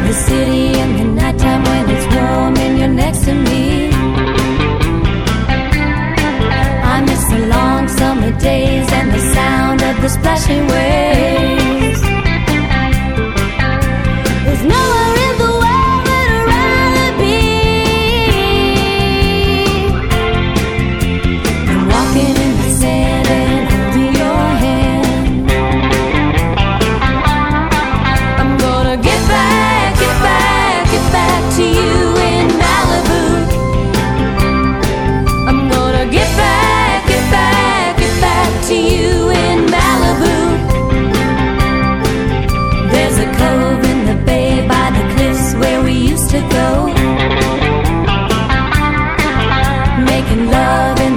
the city in the nighttime when it's warm and you're next to me. I miss the long summer days and the sound of the splashing waves. There's nowhere in the world that I'd rather be than walking in the sand and holding your hand. I'm gonna get back to you in Malibu. I'm gonna get back to you in Malibu. There's a cove in the bay by the cliffs where we used to go, making love in